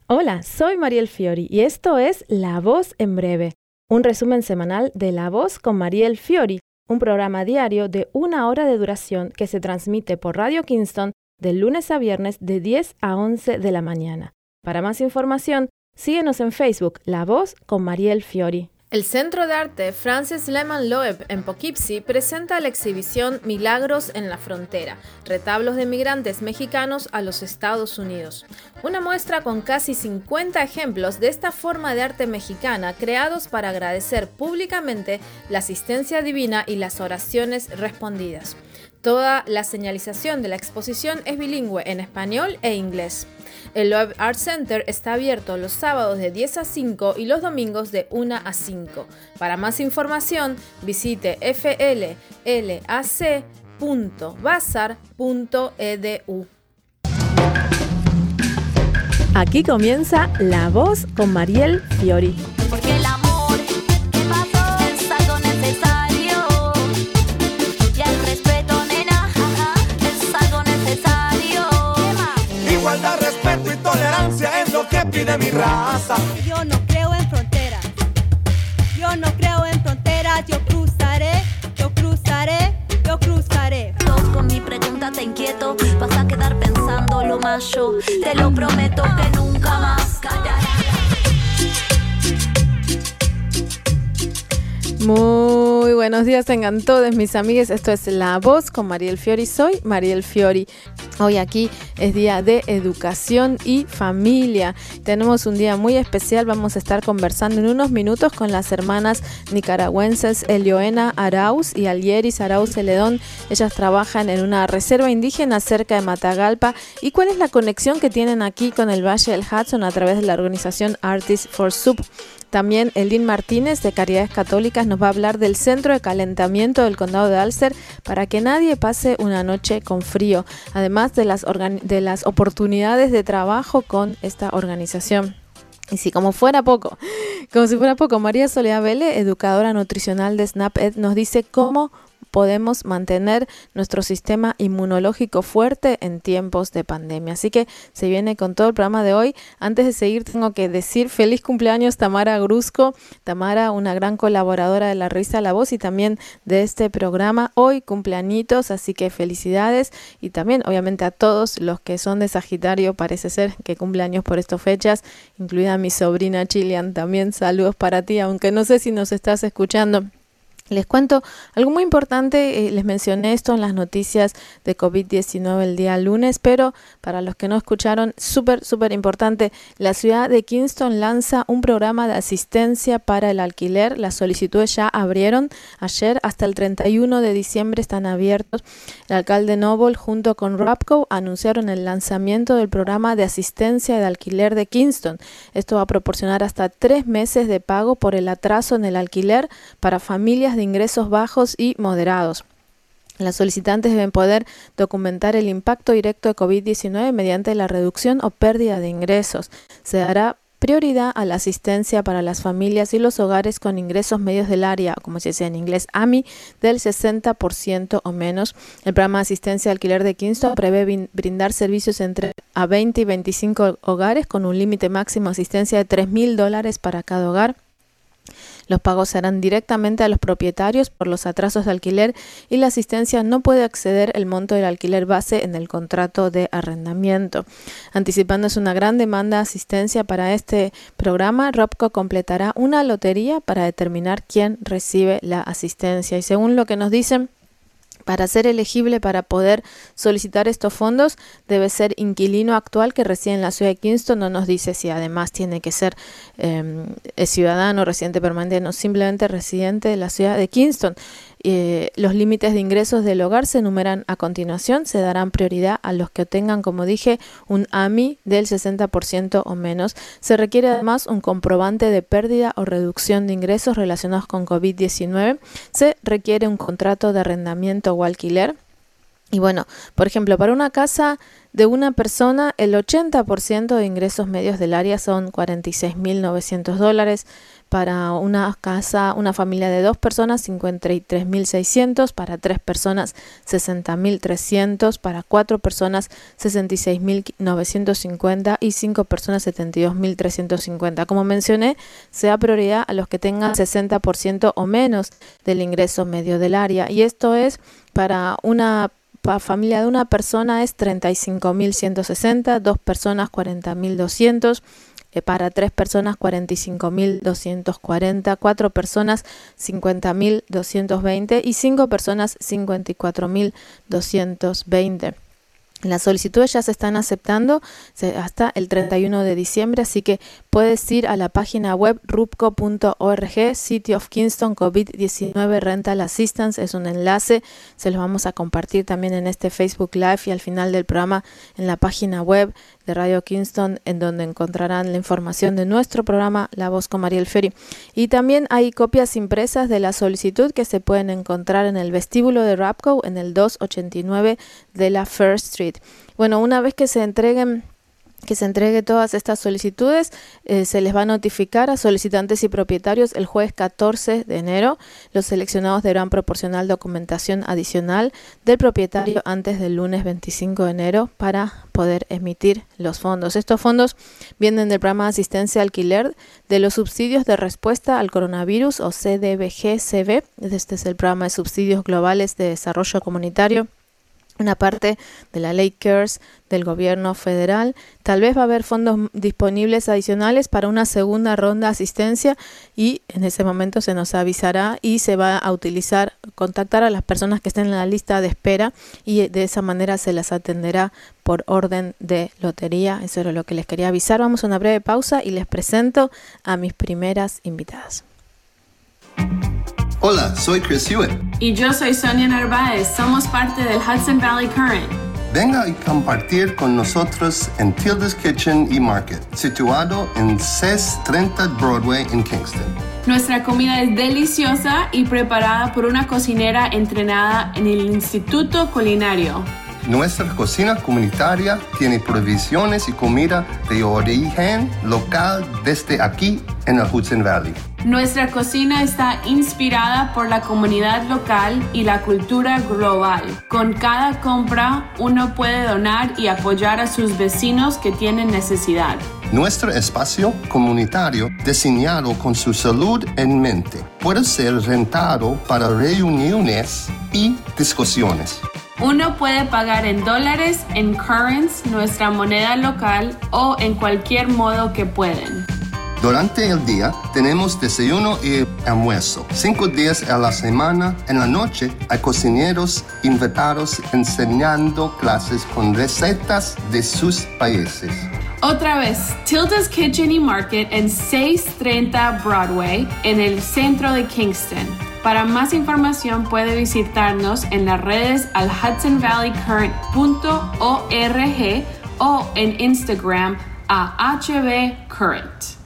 Hola, soy Mariel Fiori y esto es La Voz en Breve, un resumen semanal de La Voz con Mariel Fiori, un programa diario de 1 hora de duración que se transmite por Radio Kingston de lunes a viernes de 10 a 11 de la mañana. Para más información, síguenos en Facebook, La Voz con Mariel Fiori. El Centro de Arte Francis Lehmann Loeb en Poughkeepsie presenta la exhibición Milagros en la Frontera, retablos de migrantes mexicanos a los Estados Unidos. Una muestra con casi 50 ejemplos de esta forma de arte mexicana creados para agradecer públicamente la asistencia divina y las oraciones respondidas. Toda la señalización de la exposición es bilingüe en español e inglés. El Loeb Art Center está abierto los sábados de 10 a 5 y los domingos de 1 a 5. Para más información, visite fllac.bazar.edu. Aquí comienza La Voz con Mariel Fiori. Porque el amor que pasó es algo necesario. Y el respeto, nena, es algo necesario. Igualdad, respeto y tolerancia es lo que pide mi raza. Yo no creo en fronteras. Yo no creo en fronteras. Yo cruzaré, yo cruzaré, yo cruzaré. Dos con mi pregunta te inquieto. Vas a quedar pensando lo más yo. Te lo prometo que nunca más callaré. Muy buenos días tengan todos mis amigues, esto es La Voz con Mariel Fiori, soy Mariel Fiori. Hoy aquí es día de educación y familia. Tenemos un día muy especial, vamos a estar conversando en unos minutos con las hermanas nicaragüenses Elioena Arauz y Alieris Arauz Celedón. Ellas trabajan en una reserva indígena cerca de Matagalpa. ¿Y cuál es la conexión que tienen aquí con el Valle del Hudson a través de la organización Artists for Soup? También Eldin Martínez de Caridades Católicas nos va a hablar del centro de calentamiento del condado de Ulster para que nadie pase una noche con frío, además de las oportunidades de trabajo con esta organización. Y si como si fuera poco, María Soledad Vélez, educadora nutricional de SNAP-Ed, nos dice cómo podemos mantener nuestro sistema inmunológico fuerte en tiempos de pandemia. Así que se viene con todo el programa de hoy. Antes de seguir, tengo que decir feliz cumpleaños Tamara Grusco. Tamara, una gran colaboradora de la revista La Voz y también de este programa. Hoy cumpleañitos, así que felicidades. Y también, obviamente, a todos los que son de Sagitario, parece ser que cumpleaños por estas fechas, incluida mi sobrina Chilian. También saludos para ti, aunque no sé si nos estás escuchando. Les cuento algo muy importante, les mencioné esto en las noticias de COVID-19 el día lunes, pero para los que no escucharon, súper importante, la ciudad de Kingston lanza un programa de asistencia para el alquiler. Las solicitudes ya abrieron ayer, hasta el 31 de diciembre están abiertos. El alcalde Noble junto con Rapco anunciaron el lanzamiento del programa de asistencia de alquiler de Kingston. Esto va a proporcionar hasta 3 meses de pago por el atraso en el alquiler para familias de ingresos bajos y moderados. Las solicitantes deben poder documentar el impacto directo de COVID-19 mediante la reducción o pérdida de ingresos. Se dará prioridad a la asistencia para las familias y los hogares con ingresos medios del área, como se dice en inglés, AMI, del 60% o menos. El programa de asistencia de alquiler de Kingston prevé brindar servicios entre a 20 y 25 hogares con un límite máximo de asistencia de $3,000 para cada hogar. Los pagos serán directamente a los propietarios por los atrasos de alquiler y la asistencia no puede exceder el monto del alquiler base en el contrato de arrendamiento. Anticipándose una gran demanda de asistencia para este programa, Rapco completará una lotería para determinar quién recibe la asistencia. Y según lo que nos dicen, para ser elegible para poder solicitar estos fondos, debe ser inquilino actual que reside en la ciudad de Kingston. No nos dice si además tiene que ser ciudadano, residente permanente, no, simplemente residente de la ciudad de Kingston. Los límites de ingresos del hogar se enumeran a continuación. Se darán prioridad a los que obtengan, como dije, un AMI del 60% o menos. Se requiere además un comprobante de pérdida o reducción de ingresos relacionados con COVID-19. Se requiere un contrato de arrendamiento o alquiler. Y bueno, por ejemplo, para una casa de una persona, el 80% de ingresos medios del área son $46.900. Para una casa, una familia de 2 personas, $53.600. Para 3 personas, $60.300. Para 4 personas, $66.950. Y 5 personas, $72.350. Como mencioné, se da prioridad a los que tengan 60% o menos del ingreso medio del área. Y esto es para una familia de una persona es 35.160, 2 personas 40.200, para 3 personas 45.240, 4 personas 50.220 y 5 personas 54.220. Las solicitudes ya se están aceptando hasta el 31 de diciembre, así que puedes ir a la página web rupco.org, City of Kingston COVID-19 Rental Assistance, es un enlace, se los vamos a compartir también en este Facebook Live y al final del programa en la página web de Radio Kingston, en donde encontrarán la información de nuestro programa La Voz con Mariel Fiori. Y también hay copias impresas de la solicitud que se pueden encontrar en el vestíbulo de Rapco en el 289 de la First Street. Bueno, una vez que se entregue todas estas solicitudes, se les va a notificar a solicitantes y propietarios el jueves 14 de enero. Los seleccionados deberán proporcionar documentación adicional del propietario antes del lunes 25 de enero para poder emitir los fondos. Estos fondos vienen del programa de asistencia al alquiler de los subsidios de respuesta al coronavirus o CDBG-CB. Este es el programa de subsidios globales de desarrollo comunitario, una parte de la ley CARES del gobierno federal. Tal vez va a haber fondos disponibles adicionales para una segunda ronda de asistencia y en ese momento se nos avisará y se va a contactar a las personas que estén en la lista de espera y de esa manera se las atenderá por orden de lotería. Eso era lo que les quería avisar. Vamos a una breve pausa y les presento a mis primeras invitadas. Hola, soy Chris Hewitt. Y yo soy Sonia Narváez. Somos parte del Hudson Valley Current. Venga y compartir con nosotros en Tilda's Kitchen y Market, situado en 630 Broadway en Kingston. Nuestra comida es deliciosa y preparada por una cocinera entrenada en el Instituto Culinario. Nuestra cocina comunitaria tiene provisiones y comida de origen local desde aquí en el Hudson Valley. Nuestra cocina está inspirada por la comunidad local y la cultura global. Con cada compra, uno puede donar y apoyar a sus vecinos que tienen necesidad. Nuestro espacio comunitario, diseñado con su salud en mente, puede ser rentado para reuniones y discusiones. Uno puede pagar en dólares, en currents, nuestra moneda local, o en cualquier modo que pueden. Durante el día tenemos desayuno y almuerzo. 5 días a la semana. En la noche hay cocineros invitados enseñando clases con recetas de sus países. Otra vez, Tilda's Kitchen y Market en 630 Broadway, en el centro de Kingston. Para más información puede visitarnos en las redes al hudsonvalleycurrent.org o en Instagram a HVCurrent.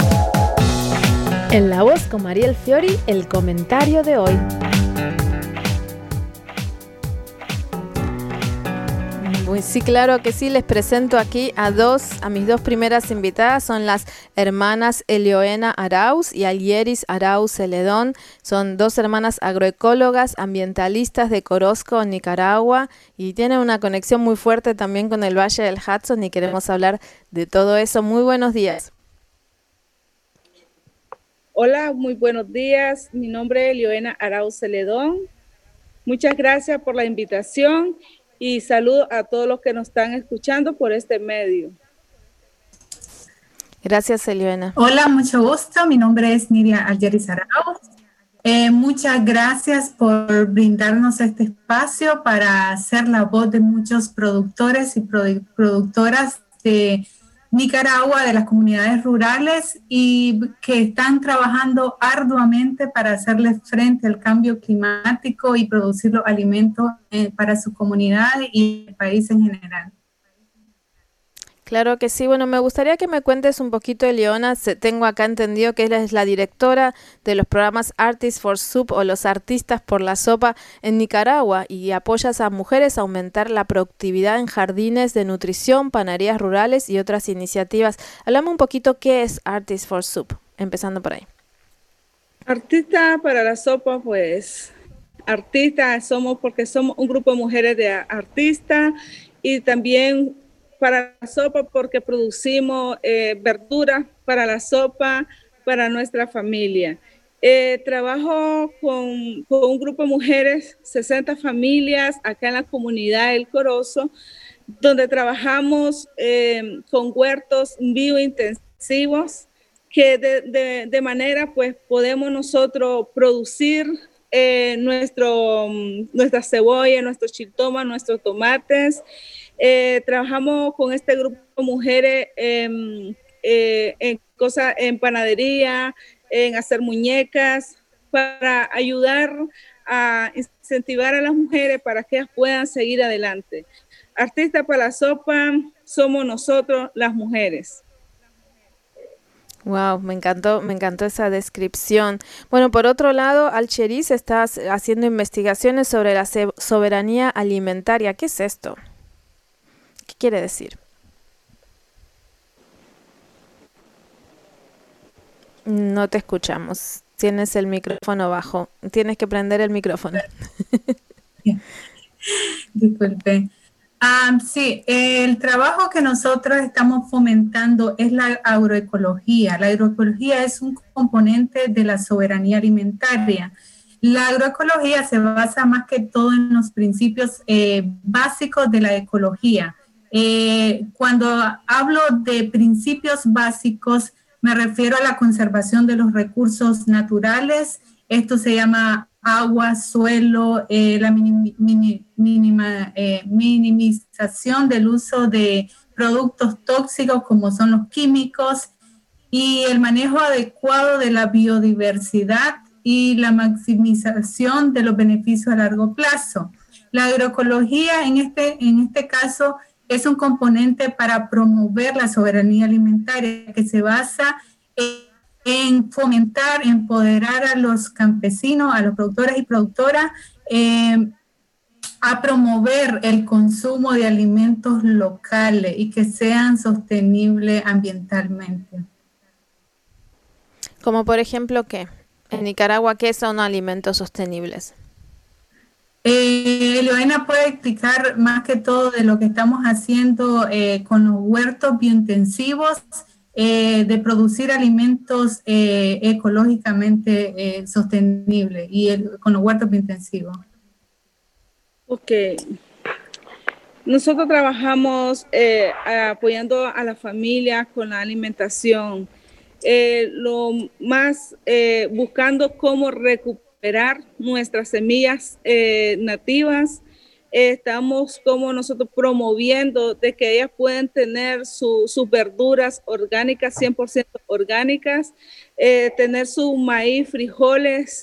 En La Voz con Mariel Fiori, el comentario de hoy. Sí, claro que sí, les presento aquí a mis dos primeras invitadas, son las hermanas Elioena Arauz y Alieris Arauz Celedón. Son 2 hermanas agroecólogas, ambientalistas de Corozco, Nicaragua, y tienen una conexión muy fuerte también con el Valle del Hudson y queremos hablar de todo eso. Muy buenos días. Hola, muy buenos días. Mi nombre es Elioena Arauz Celedón. Muchas gracias por la invitación y saludo a todos los que nos están escuchando por este medio. Gracias, Elioena. Hola, mucho gusto. Mi nombre es Nidia Alieris Arauz. Muchas gracias por brindarnos este espacio para ser la voz de muchos productores y productoras de Nicaragua, de las comunidades rurales y que están trabajando arduamente para hacerle frente al cambio climático y producir los alimentos para su comunidad y el país en general. Claro que sí. Bueno, me gustaría que me cuentes un poquito, Eliona. Tengo acá entendido que eres la directora de los programas Artists for Soup o los artistas por la sopa en Nicaragua y apoyas a mujeres a aumentar la productividad en jardines de nutrición, panaderías rurales y otras iniciativas. Háblame un poquito qué es Artists for Soup, empezando por ahí. Artista para la sopa, pues artistas somos porque somos un grupo de mujeres de artistas y también para la sopa porque producimos verduras para la sopa para nuestra familia. Trabajo con un grupo de mujeres, 60 familias acá en la comunidad El Corozo, donde trabajamos con huertos biointensivos que de manera pues podemos nosotros producir nuestra cebolla, nuestros chiltomas, nuestros tomates. Trabajamos con este grupo de mujeres en panadería, en hacer muñecas, para ayudar a incentivar a las mujeres para que ellas puedan seguir adelante. Artistas para la sopa somos nosotros las mujeres. Wow, me encantó esa descripción. Bueno, por otro lado, Alcheriz, estás haciendo investigaciones sobre la soberanía alimentaria. ¿Qué es esto? ¿Qué quiere decir? No te escuchamos. Tienes el micrófono bajo. Tienes que prender el micrófono. Disculpe. Sí, el trabajo que nosotros estamos fomentando es la agroecología. La agroecología es un componente de la soberanía alimentaria. La agroecología se basa más que todo en los principios básicos de la ecología. Cuando hablo de principios básicos, me refiero a la conservación de los recursos naturales. Esto se llama agua, suelo, la minimización del uso de productos tóxicos como son los químicos y el manejo adecuado de la biodiversidad y la maximización de los beneficios a largo plazo. La agroecología en este caso es un componente para promover la soberanía alimentaria que se basa en fomentar, empoderar a los campesinos, a los productores y productoras, a promover el consumo de alimentos locales y que sean sostenibles ambientalmente. Como por ejemplo, ¿qué? En Nicaragua, ¿qué son alimentos sostenibles? Eliona puede explicar más que todo de lo que estamos haciendo con los huertos biointensivos, de producir alimentos ecológicamente sostenibles y con los huertos biointensivos. Ok. Nosotros trabajamos apoyando a la familia con la alimentación, lo más buscando cómo recuperar nuestras semillas nativas. Estamos como nosotros promoviendo de que ellas pueden tener sus verduras orgánicas, 100% orgánicas, tener su maíz, frijoles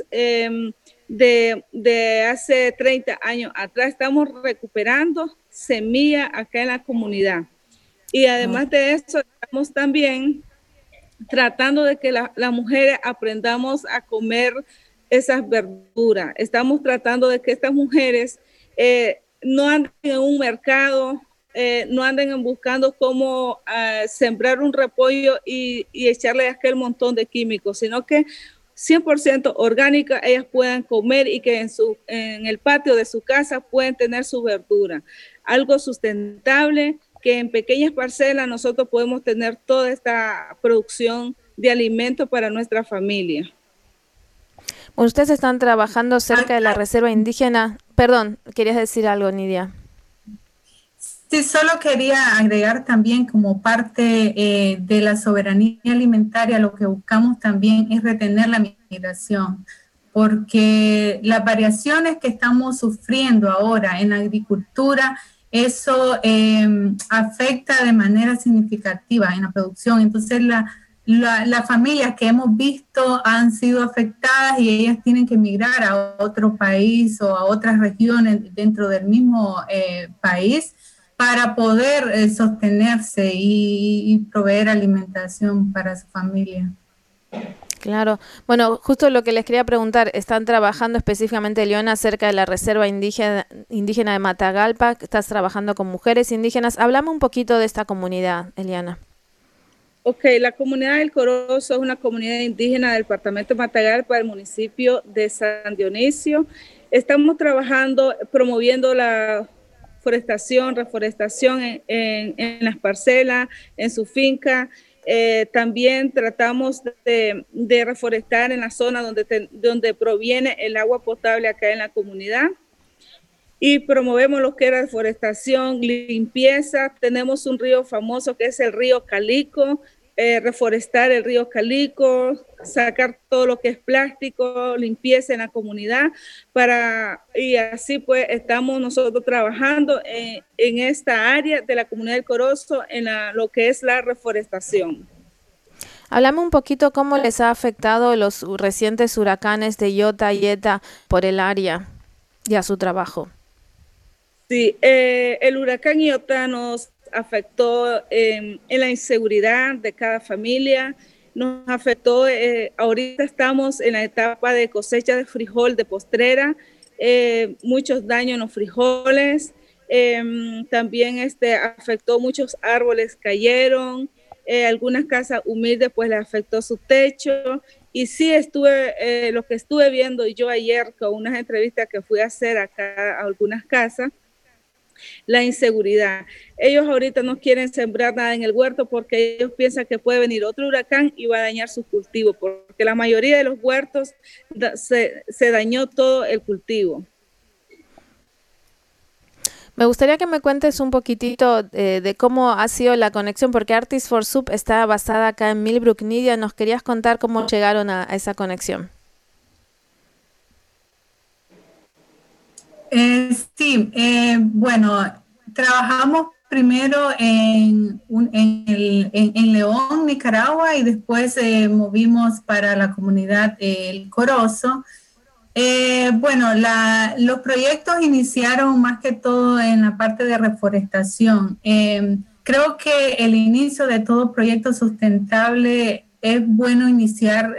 de hace 30 años atrás. Estamos recuperando semilla acá en la comunidad. Y además de eso, estamos también tratando de que las mujeres aprendamos a comer esas verduras. Estamos tratando de que estas mujeres no anden en un mercado, no anden buscando cómo sembrar un repollo y echarle aquel montón de químicos, sino que 100% orgánica ellas puedan comer y que en el patio de su casa pueden tener su verdura. Algo sustentable, que en pequeñas parcelas nosotros podemos tener toda esta producción de alimentos para nuestra familia. Ustedes están trabajando cerca de la reserva indígena. Perdón, querías decir algo, Nidia. Sí, solo quería agregar también como parte de la soberanía alimentaria, lo que buscamos también es retener la migración, porque las variaciones que estamos sufriendo ahora en la agricultura, eso afecta de manera significativa en la producción. Entonces, las familias que hemos visto han sido afectadas y ellas tienen que emigrar a otro país o a otras regiones dentro del mismo país para poder sostenerse y proveer alimentación para su familia. Claro. Bueno, justo lo que les quería preguntar, están trabajando específicamente, Eliona, cerca de la Reserva Indígena de Matagalpa, estás trabajando con mujeres indígenas. Háblame un poquito de esta comunidad, Eliana. Ok, la comunidad del Corozo es una comunidad indígena del departamento de Matagalpa, del municipio de San Dionisio. Estamos trabajando, promoviendo la reforestación en las parcelas, en su finca. También tratamos de reforestar en la zona donde proviene el agua potable acá en la comunidad. Y promovemos lo que era deforestación, limpieza. Tenemos un río famoso que es el río Calico, reforestar el río Calico, sacar todo lo que es plástico, limpieza en la comunidad, y así pues estamos nosotros trabajando en esta área de la comunidad del Corozo, lo que es la reforestación. Háblame un poquito cómo les ha afectado los recientes huracanes de Iota y Eta por el área y a su trabajo. Sí, el huracán Iota nos afectó en la inseguridad de cada familia, nos afectó, ahorita estamos en la etapa de cosecha de frijol de postrera, muchos daños en los frijoles, también afectó muchos árboles cayeron, algunas casas humildes pues les afectó su techo, y sí lo que estuve viendo yo ayer con unas entrevistas que fui a hacer acá a algunas casas, la inseguridad. Ellos ahorita no quieren sembrar nada en el huerto porque ellos piensan que puede venir otro huracán y va a dañar sus cultivos, porque la mayoría de los huertos se dañó todo el cultivo. Me gustaría que me cuentes un poquitito de cómo ha sido la conexión, porque Artists for Soup está basada acá en Millbrook, Nidia. ¿Nos querías contar cómo llegaron a esa conexión? Sí, bueno, trabajamos primero en León, Nicaragua, y después movimos para la comunidad El Corozo. Bueno, los proyectos iniciaron más que todo en la parte de reforestación. Creo que el inicio de todo proyecto sustentable es bueno iniciar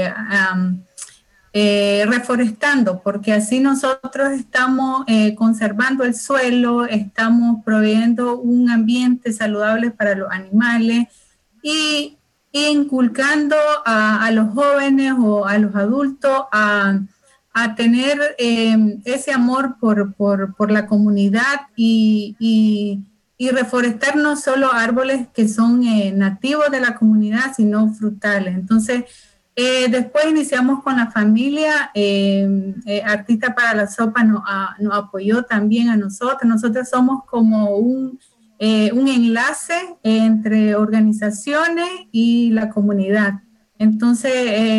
reforestando, porque así nosotros estamos conservando el suelo, estamos proveyendo un ambiente saludable para los animales y inculcando a los jóvenes o a los adultos a tener ese amor por la comunidad y reforestar no solo árboles que son nativos de la comunidad, sino frutales. Entonces, después iniciamos con la familia, Artistas para la Sopa nos apoyó también a nosotros. Nosotros somos como un enlace entre organizaciones y la comunidad. Entonces,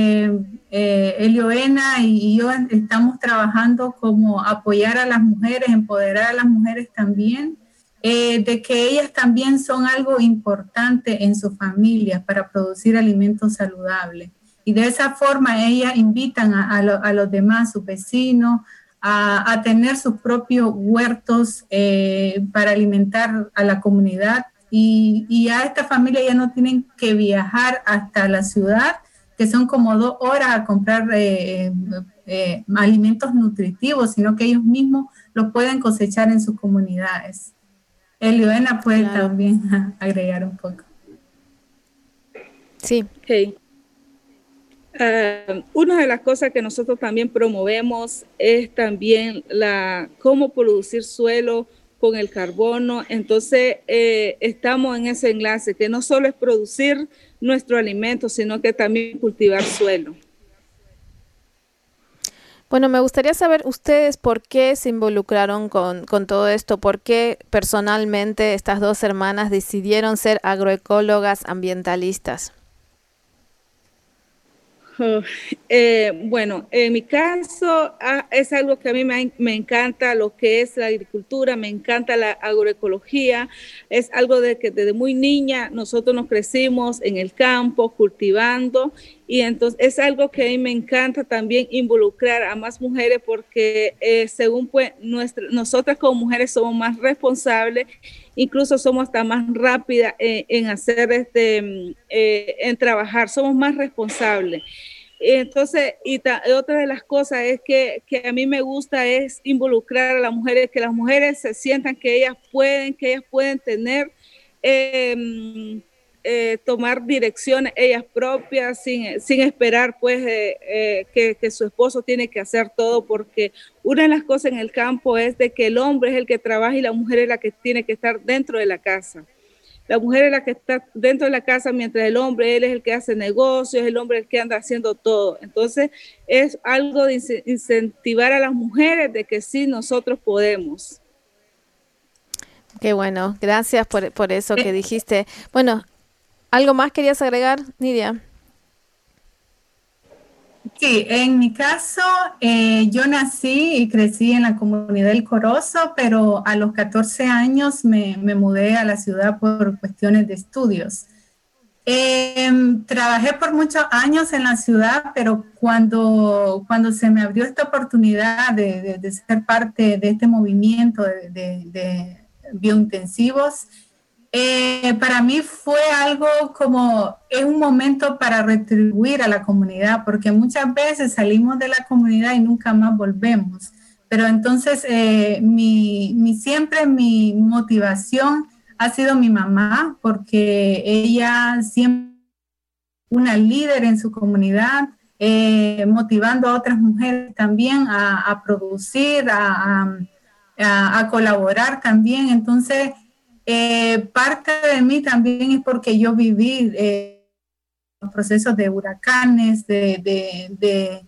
Eliona y yo estamos trabajando como apoyar a las mujeres, empoderar a las mujeres también, de que ellas también son algo importante en sus familias para producir alimentos saludables. Y de esa forma ellas invitan a los demás, sus vecinos, a tener sus propios huertos para alimentar a la comunidad. Y a esta familia ya no tienen que viajar hasta la ciudad, que son como 2 horas a comprar alimentos nutritivos, sino que ellos mismos los pueden cosechar en sus comunidades. Eliona puede también agregar un poco. Sí. Okay. Una de las cosas que nosotros también promovemos es también cómo producir suelo con el carbono. Entonces, estamos en ese enlace, que no solo es producir nuestro alimento, sino que también cultivar suelo. Bueno, me gustaría saber ustedes por qué se involucraron con todo esto, por qué personalmente estas 2 hermanas decidieron ser agroecólogas ambientalistas. Bueno, en mi caso es algo que a mí me encanta, lo que es la agricultura, me encanta la agroecología, es algo de que desde muy niña nosotros nos crecimos en el campo cultivando Y entonces es algo que a mí me encanta también involucrar a más mujeres porque según pues nosotras como mujeres somos más responsables, incluso somos hasta más rápidas en hacer en trabajar, somos más responsables. Entonces, otra de las cosas es que a mí me gusta es involucrar a las mujeres, que las mujeres se sientan que ellas pueden tener tomar direcciones ellas propias sin esperar pues que su esposo tiene que hacer todo, porque una de las cosas en el campo es de que el hombre es el que trabaja y la mujer es la que tiene que estar dentro de la casa. La mujer es la que está dentro de la casa, mientras el hombre, él es el que hace negocios, el hombre es el que anda haciendo todo. Entonces es algo de incentivar a las mujeres de que sí, nosotros podemos. Qué bueno, gracias por eso que dijiste. Bueno, ¿algo más querías agregar, Nidia? Sí, en mi caso, yo nací y crecí en la comunidad del Corozo, pero a los 14 años me mudé a la ciudad por cuestiones de estudios. Trabajé por muchos años en la ciudad, pero cuando se me abrió esta oportunidad de ser parte de este movimiento de biointensivos, para mí fue algo como, es un momento para retribuir a la comunidad, porque muchas veces salimos de la comunidad y nunca más volvemos. Pero entonces siempre mi motivación ha sido mi mamá, porque ella siempre una líder en su comunidad, motivando a otras mujeres también a producir, a colaborar también. Entonces, parte de mí también es porque yo viví los procesos de huracanes, de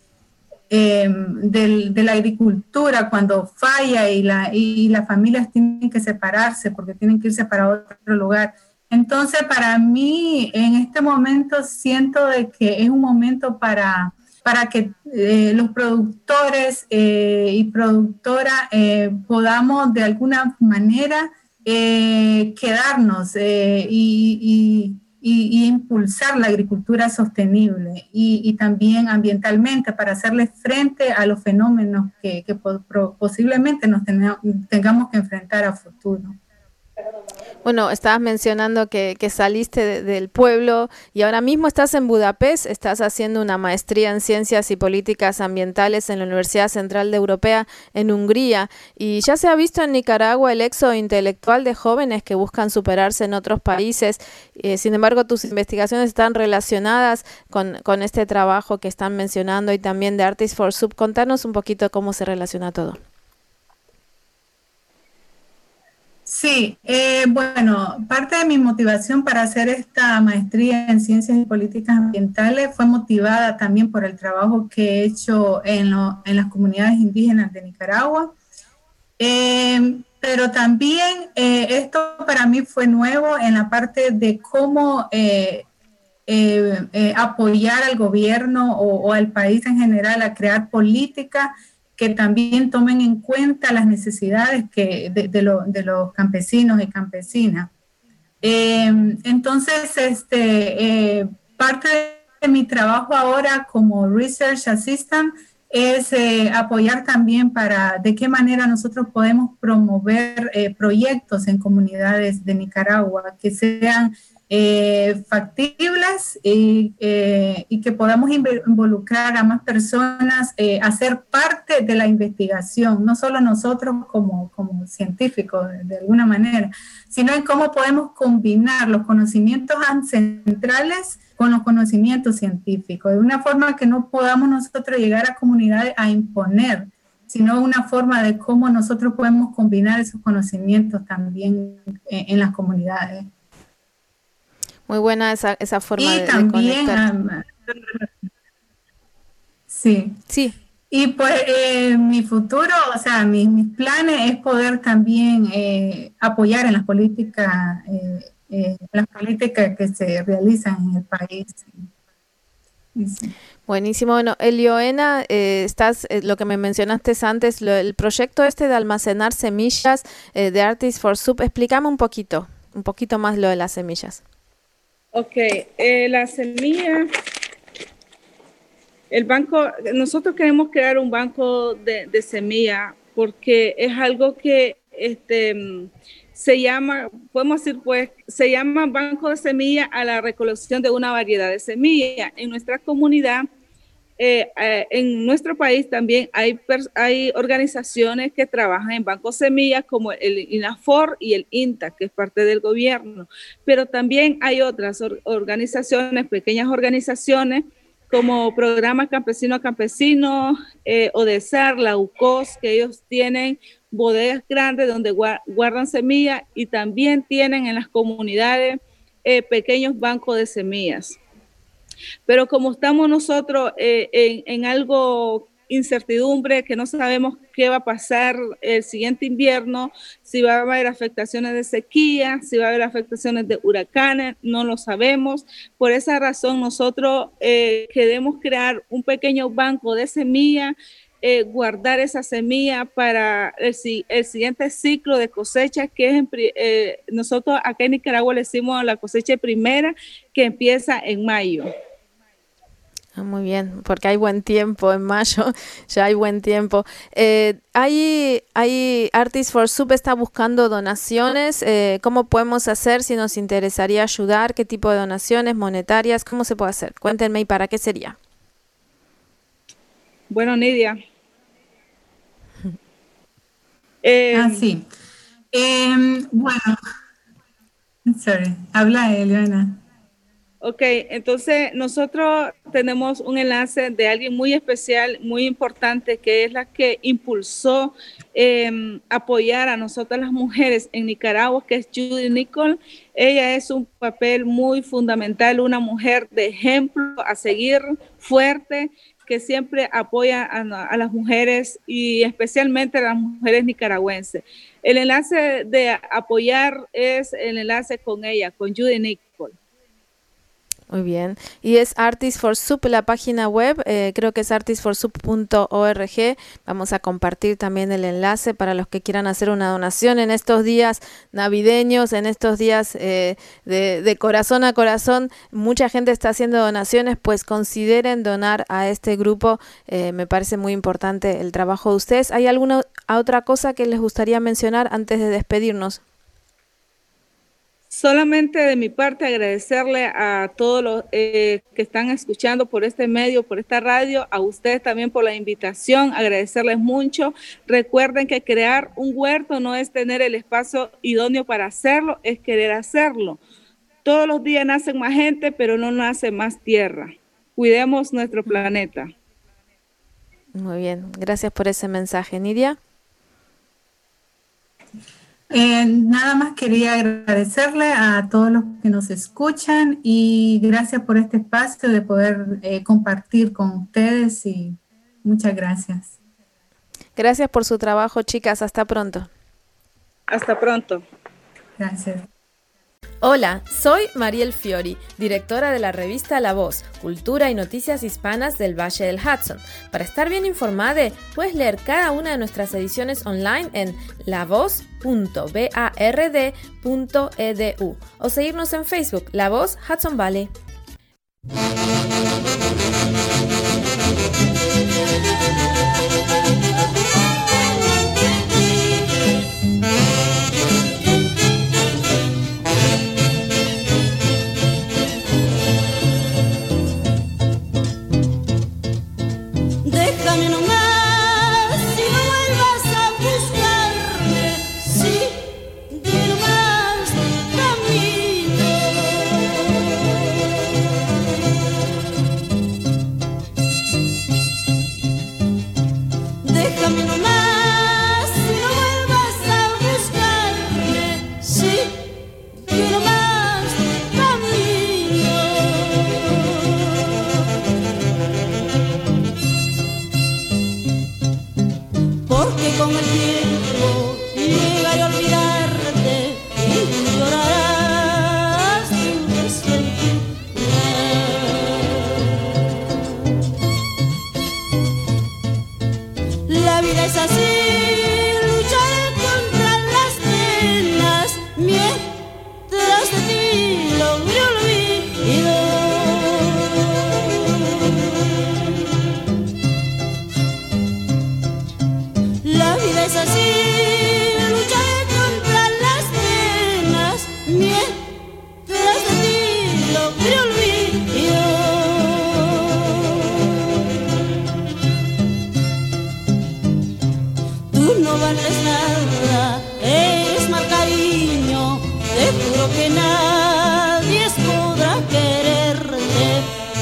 la agricultura cuando falla y las familias tienen que separarse porque tienen que irse para otro lugar. Entonces, para mí, en este momento siento de que es un momento para que los productores y productoras podamos de alguna manera quedarnos y impulsar la agricultura sostenible y también ambientalmente para hacerle frente a los fenómenos que posiblemente nos tengamos que enfrentar a futuro. Bueno, estabas mencionando que saliste del pueblo y ahora mismo estás en Budapest, estás haciendo una maestría en Ciencias y Políticas Ambientales en la Universidad Central de Europea en Hungría, y ya se ha visto en Nicaragua el éxodo intelectual de jóvenes que buscan superarse en otros países. Sin embargo, tus investigaciones están relacionadas con este trabajo que están mencionando y también de Artists for Soup. Contanos un poquito cómo se relaciona todo. Sí, bueno, parte de mi motivación para hacer esta maestría en Ciencias y Políticas Ambientales fue motivada también por el trabajo que he hecho en las comunidades indígenas de Nicaragua, pero también esto para mí fue nuevo en la parte de cómo apoyar al gobierno o al país en general a crear políticas que también tomen en cuenta las necesidades de los campesinos y campesinas. Entonces, parte de mi trabajo ahora como Research Assistant es apoyar también de qué manera nosotros podemos promover proyectos en comunidades de Nicaragua que sean factibles y que podamos involucrar a más personas a ser parte de la investigación, no solo nosotros como científicos de alguna manera, sino en cómo podemos combinar los conocimientos ancestrales con los conocimientos científicos, de una forma que no podamos nosotros llegar a comunidades a imponer, sino una forma de cómo nosotros podemos combinar esos conocimientos también en las comunidades. Muy buena esa forma de conectar. Sí. Sí. Y pues mi futuro, o sea, mis planes es poder también apoyar en las políticas que se realizan en el país. Sí. Buenísimo. Bueno, Elioena, estás, lo que me mencionaste antes, el proyecto de almacenar semillas de Artists for Soup. Explícame un poquito más lo de las semillas. Ok, la semilla El banco, nosotros queremos crear un banco de semilla porque es algo que se llama, podemos decir pues, se llama banco de semilla a la recolección de una variedad de semillas. En nuestra comunidad, en nuestro país también hay organizaciones que trabajan en bancos semillas como el INAFOR y el INTA, que es parte del gobierno, pero también hay otras organizaciones, pequeñas organizaciones, como Programa Campesino a Campesino, ODESAR, la UCOS, que ellos tienen bodegas grandes donde guardan semillas y también tienen en las comunidades pequeños bancos de semillas. Pero como estamos nosotros en algo incertidumbre, que no sabemos qué va a pasar el siguiente invierno, si va a haber afectaciones de sequía, si va a haber afectaciones de huracanes, no lo sabemos. Por esa razón nosotros queremos crear un pequeño banco de semillas, guardar esa semilla para el siguiente ciclo de cosecha, que es nosotros acá en Nicaragua le decimos la cosecha primera, que empieza en mayo. Muy bien, porque hay buen tiempo en mayo, ya hay buen tiempo. Hay Artists for Soup está buscando donaciones. ¿Cómo podemos hacer si nos interesaría ayudar? ¿Qué tipo de donaciones monetarias? ¿Cómo se puede hacer? Cuéntenme, ¿y para qué sería? Bueno, Nidia. Sí. Bueno, sorry, habla Eliana. Ok, entonces nosotros tenemos un enlace de alguien muy especial, muy importante, que es la que impulsó apoyar a nosotras las mujeres en Nicaragua, que es Judy Nicole. Ella es un papel muy fundamental, una mujer de ejemplo a seguir, fuerte, que siempre apoya a las mujeres y especialmente a las mujeres nicaragüenses. El enlace de apoyar es el enlace con ella, con Judy Nicole. Muy bien. Y es Artists for Soup, la página web, creo que es artistsforsoup.org. Vamos a compartir también el enlace para los que quieran hacer una donación en estos días navideños, en estos días de corazón a corazón. Mucha gente está haciendo donaciones, pues consideren donar a este grupo. Me parece muy importante el trabajo de ustedes. ¿Hay alguna otra cosa que les gustaría mencionar antes de despedirnos? Solamente de mi parte agradecerle a todos los que están escuchando por este medio, por esta radio, a ustedes también por la invitación, agradecerles mucho. Recuerden que crear un huerto no es tener el espacio idóneo para hacerlo, es querer hacerlo. Todos los días nacen más gente, pero no nace más tierra. Cuidemos nuestro planeta. Muy bien, gracias por ese mensaje, Nidia. Nada más quería agradecerle a todos los que nos escuchan y gracias por este espacio de poder compartir con ustedes y muchas gracias. Gracias por su trabajo, chicas. Hasta pronto. Hasta pronto. Gracias. Hola, soy Mariel Fiori, directora de la revista La Voz, Cultura y Noticias Hispanas del Valle del Hudson. Para estar bien informada, puedes leer cada una de nuestras ediciones online en lavoz.bard.edu o seguirnos en Facebook, La Voz Hudson Valley. Déjame nomás, si no vuelvas a buscarme, sí, de nomás camino. Déjame nomás, si no vuelvas a buscarme, sí, de nomás camino. Porque con el tiempo llegaré a olvidarte y llorarás de sentir. La vida es así, lucharé contra las penas mientras de ti logre olvido.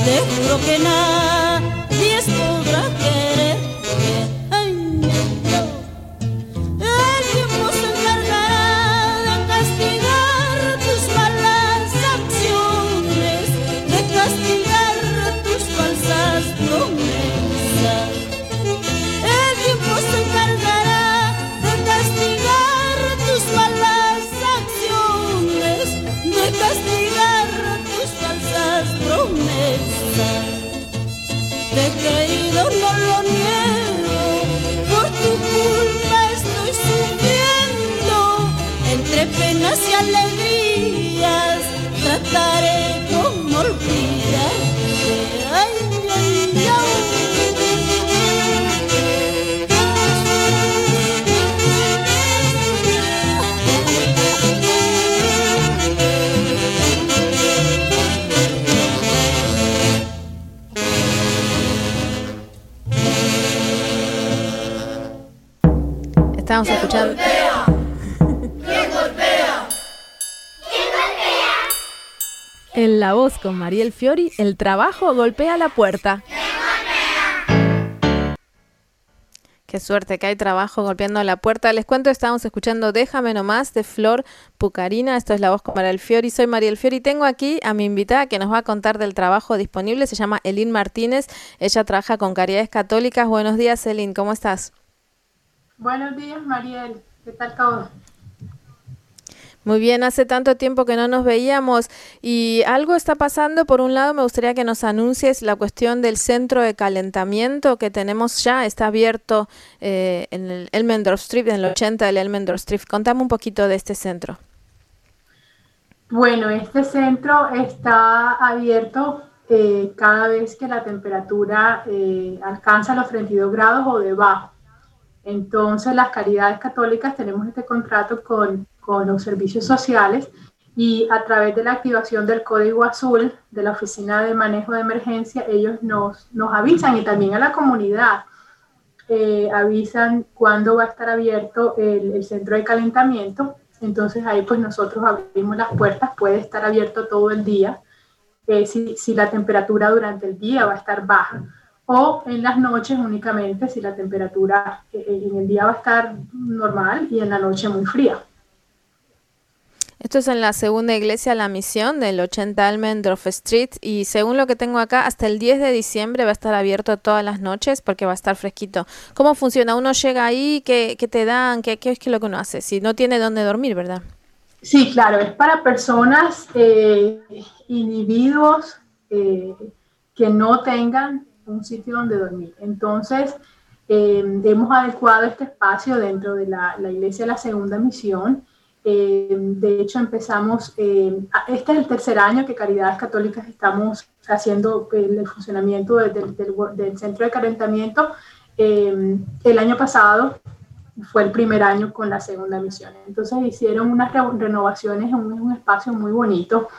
le juro que nadie podrá quererte. Ay, no. El tiempo se encargará de castigar tus malas acciones, de castigar tus falsas promesas. El tiempo se encargará de castigar tus malas acciones, de castigar tus falsas promesas. Te he creído, no lo niego, por tu culpa estoy sufriendo. Entre penas y alegrías trataré como olvidarte. Ay, ay, Estamos escuchando. En La Voz con Mariel Fiori, el trabajo golpea la puerta. Qué suerte que hay trabajo golpeando la puerta. Les cuento, estamos escuchando Déjame Nomás de Flor Pucarina. Esto es La Voz con Mariel Fiori. Soy Mariel Fiori. Tengo aquí a mi invitada que nos va a contar del trabajo disponible. Se llama Elin Martínez. Ella trabaja con Caridades Católicas. Buenos días, Elin. ¿Cómo estás? Buenos días, Mariel. ¿Qué tal todo? Muy bien, hace tanto tiempo que no nos veíamos y algo está pasando. Por un lado, me gustaría que nos anuncies la cuestión del centro de calentamiento que tenemos ya, está abierto en el Elmendorf Street, en el 80 del Elmendorf Street. Contame un poquito de este centro. Bueno, este centro está abierto cada vez que la temperatura alcanza los 32 grados o debajo. Entonces, las Caridades Católicas tenemos este contrato con los servicios sociales y a través de la activación del Código Azul de la Oficina de Manejo de Emergencia, ellos nos avisan, y también a la comunidad avisan cuándo va a estar abierto el centro de calentamiento. Entonces ahí pues nosotros abrimos las puertas, puede estar abierto todo el día si la temperatura durante el día va a estar baja, o en las noches únicamente si la temperatura en el día va a estar normal y en la noche muy fría. Esto es en la segunda iglesia La Misión del 80 Elmendorf Street y según lo que tengo acá, hasta el 10 de diciembre va a estar abierto todas las noches porque va a estar fresquito. ¿Cómo funciona? Uno llega ahí, ¿qué te dan? ¿Qué es lo que uno hace? Si no tiene dónde dormir, ¿verdad? Sí, claro, es para personas, individuos que no tengan un sitio donde dormir. Entonces, hemos adecuado este espacio dentro de la iglesia de la Segunda Misión. De hecho, empezamos, este es el tercer año que Caridades Católicas estamos haciendo el funcionamiento del centro de calentamiento. El año pasado fue el primer año con la Segunda Misión. Entonces hicieron unas renovaciones en un espacio muy bonito.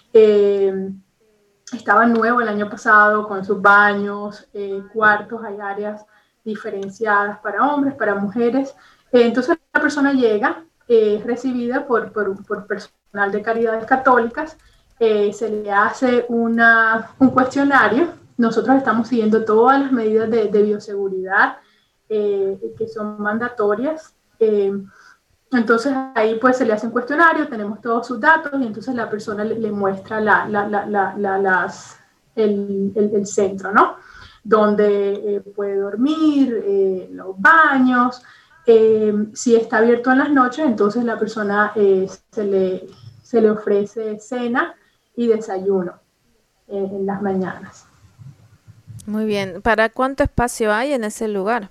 Estaba nuevo el año pasado con sus baños, cuartos, hay áreas diferenciadas para hombres, para mujeres. Entonces la persona llega, es recibida por personal de Caridades Católicas, se le hace un cuestionario. Nosotros estamos siguiendo todas las medidas de bioseguridad que son mandatorias. Entonces ahí pues se le hace un cuestionario, tenemos todos sus datos y entonces la persona le muestra el centro, ¿no? Donde puede dormir, los baños. Si está abierto en las noches, entonces la persona se le ofrece cena y desayuno en las mañanas. Muy bien. ¿Para cuánto espacio hay en ese lugar?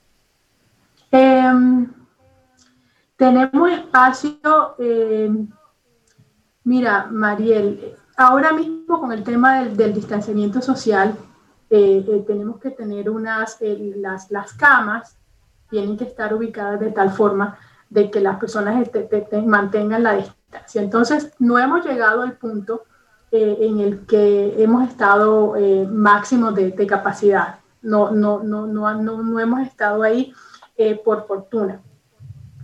Tenemos espacio, mira, Mariel, ahora mismo con el tema del distanciamiento social, tenemos que tener las camas tienen que estar ubicadas de tal forma de que las personas mantengan la distancia. Entonces, no hemos llegado al punto en el que hemos estado máximo de capacidad. No hemos estado ahí por fortuna.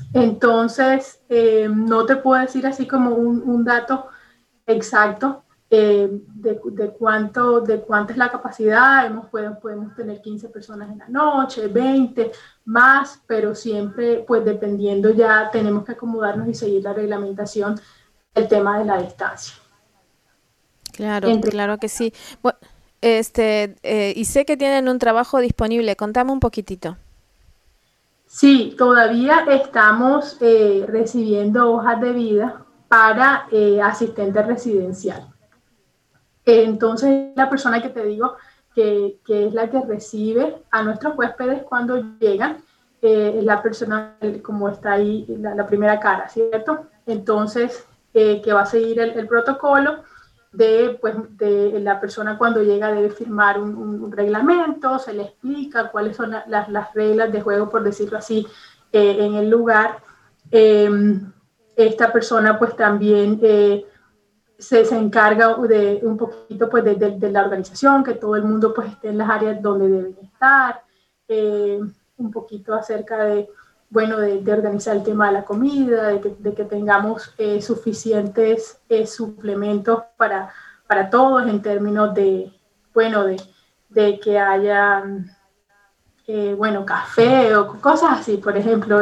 Entonces, no te puedo decir así como un dato exacto, de cuánta es la capacidad. Podemos tener 15 personas en la noche, 20 más, pero siempre pues dependiendo, ya tenemos que acomodarnos y seguir la reglamentación del tema de la distancia. Claro, claro que sí. Bueno, y sé que tienen un trabajo disponible, contame un poquitito. Sí, todavía estamos recibiendo hojas de vida para asistente residencial. Entonces, la persona que te digo que es la que recibe a nuestros huéspedes cuando llegan, es la persona, como está ahí, la primera cara, ¿cierto? Entonces, que va a seguir el protocolo de la persona cuando llega debe firmar un reglamento, se le explica cuáles son las reglas de juego, por decirlo así, en el lugar. Esta persona pues también se encarga de un poquito pues de la organización, que todo el mundo pues esté en las áreas donde deben estar, un poquito acerca de organizar el tema de la comida, de que tengamos suficientes suplementos para todos en términos de que haya café o cosas así, por ejemplo,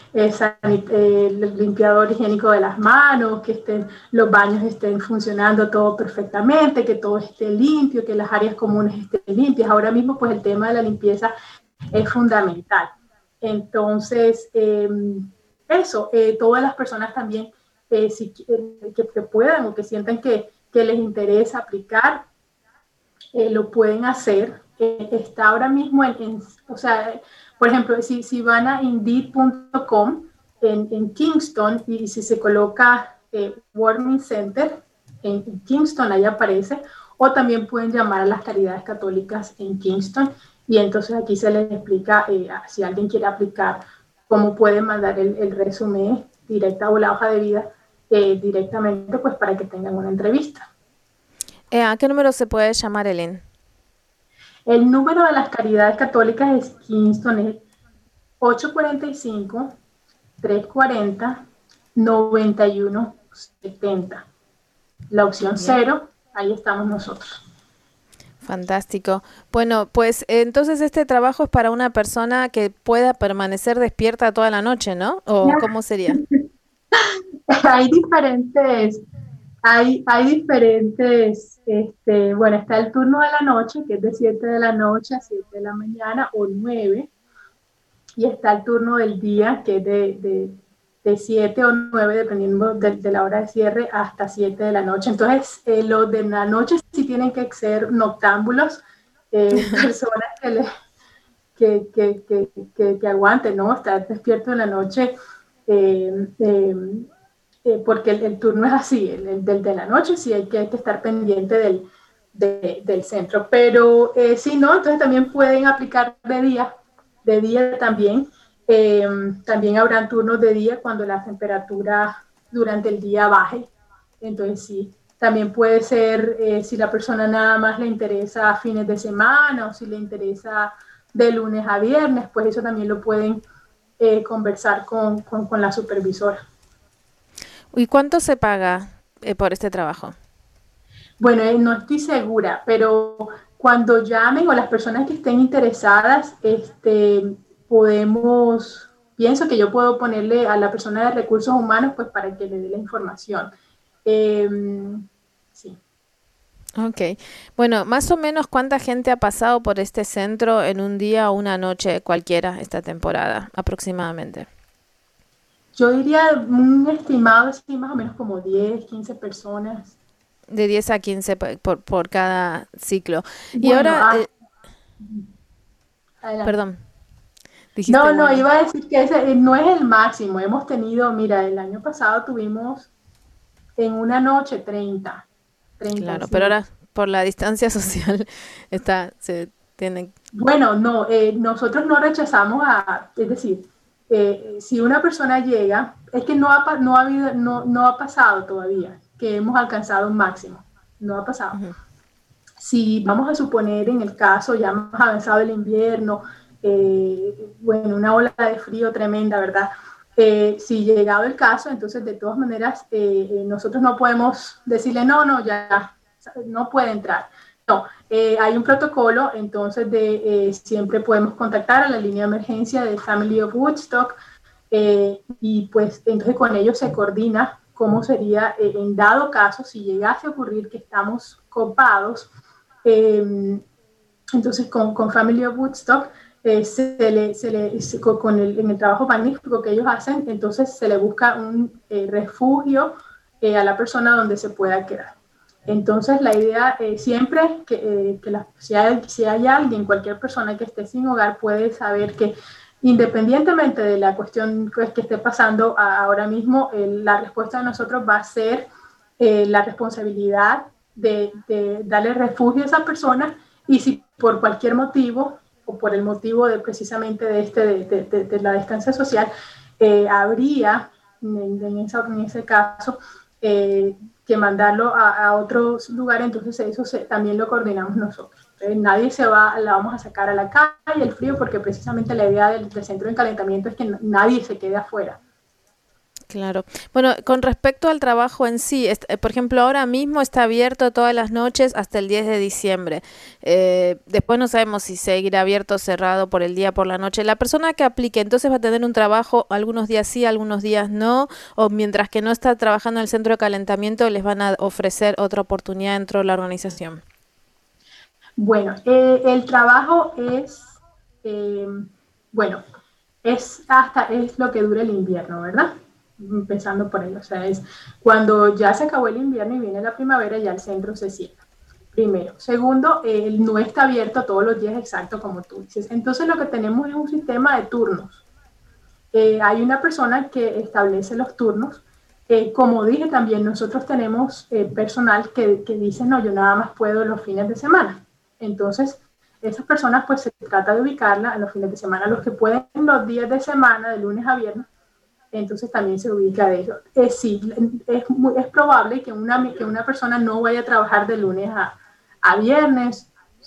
el limpiador higiénico de las manos, que los baños estén funcionando todo perfectamente, que todo esté limpio, que las áreas comunes estén limpias. Ahora mismo pues el tema de la limpieza es fundamental. Entonces, todas las personas también que puedan o que sientan que les interesa aplicar, lo pueden hacer. Está ahora mismo por ejemplo, si van a Indeed.com en Kingston y si se coloca Warming Center en Kingston, ahí aparece, o también pueden llamar a las Caridades Católicas en Kingston y entonces aquí se les explica si alguien quiere aplicar, cómo puede mandar el resumen directa o la hoja de vida directamente pues para que tengan una entrevista. ¿A qué número se puede llamar, Helen? El número de las Caridades Católicas es Kingston, es 845-340-9170. La opción 0, ahí estamos nosotros. Fantástico. Bueno, pues entonces este trabajo es para una persona que pueda permanecer despierta toda la noche, ¿no? ¿O cómo sería? Hay diferentes, está el turno de la noche, que es de 7 de la noche a 7 de la mañana o 9, y está el turno del día, que es de 7 o 9, dependiendo de la hora de cierre, hasta 7 de la noche. Entonces, los de la noche sí tienen que ser noctámbulos, personas que aguanten, ¿no? Estar despierto en la noche, porque el turno es así, el de la noche sí hay que estar pendiente del centro, pero si no, entonces también pueden aplicar de día también. También habrán turnos de día cuando la temperatura durante el día baje, entonces sí, también puede ser si la persona nada más le interesa fines de semana o si le interesa de lunes a viernes, pues eso también lo pueden conversar con la supervisora. ¿Y cuánto se paga por este trabajo? Bueno, no estoy segura, pero cuando llamen o las personas que estén interesadas, pienso que yo puedo ponerle a la persona de recursos humanos pues para que le dé la información. Sí. Ok. Bueno, más o menos ¿cuánta gente ha pasado por este centro en un día o una noche cualquiera esta temporada aproximadamente? Yo diría un estimado, sí, más o menos como 10, 15 personas. De 10 a 15 por cada ciclo. Y ahora... perdón. No, iba a decir que ese no es el máximo. Hemos tenido, mira, el año pasado tuvimos en una noche 30. Claro, pero ahora por la distancia social se tiene... Bueno, no, nosotros no rechazamos es decir, si una persona llega, es que no ha pasado todavía que hemos alcanzado un máximo, no ha pasado. Uh-huh. Si vamos a suponer en el caso ya más avanzado el invierno, una ola de frío tremenda, ¿verdad? Si llegado el caso, entonces de todas maneras nosotros no podemos decirle no, ya no puede entrar. No, hay un protocolo, entonces siempre podemos contactar a la línea de emergencia de Family of Woodstock y pues entonces con ellos se coordina cómo sería en dado caso si llegase a ocurrir que estamos copados. Entonces con Family of Woodstock en el trabajo magnífico que ellos hacen, entonces se le busca un refugio a la persona donde se pueda quedar. Entonces la idea siempre si hay alguien, cualquier persona que esté sin hogar puede saber que independientemente de la cuestión que esté pasando ahora mismo, la respuesta de nosotros va a ser la responsabilidad de darle refugio a esa persona, y si por cualquier motivo o por el motivo precisamente de la distancia social habría en ese caso que mandarlo a otro lugar, entonces eso también lo coordinamos nosotros. Nadie la vamos a sacar a la calle, el frío, porque precisamente la idea del centro de calentamiento es que nadie se quede afuera. Claro. Bueno, con respecto al trabajo en sí, por ejemplo, ahora mismo está abierto todas las noches hasta el 10 de diciembre. Después no sabemos si seguirá abierto o cerrado por el día, por la noche. La persona que aplique, entonces va a tener un trabajo algunos días sí, algunos días no, o mientras que no está trabajando en el centro de calentamiento, les van a ofrecer otra oportunidad dentro de la organización. Bueno, el trabajo es lo que dura el invierno, ¿verdad? Empezando por ahí, o sea, es cuando ya se acabó el invierno y viene la primavera, ya el centro se cierra. Primero. Segundo, no está abierto todos los días exacto como tú dices. Entonces lo que tenemos es un sistema de turnos. Hay una persona que establece los turnos. Como dije también, nosotros tenemos personal que dice, no, yo nada más puedo los fines de semana. Entonces, esas personas pues se trata de ubicarla en los fines de semana. Los que pueden los días de semana, de lunes a viernes, entonces también se ubica de eso. Sí, es probable que una persona no vaya a trabajar de lunes a viernes,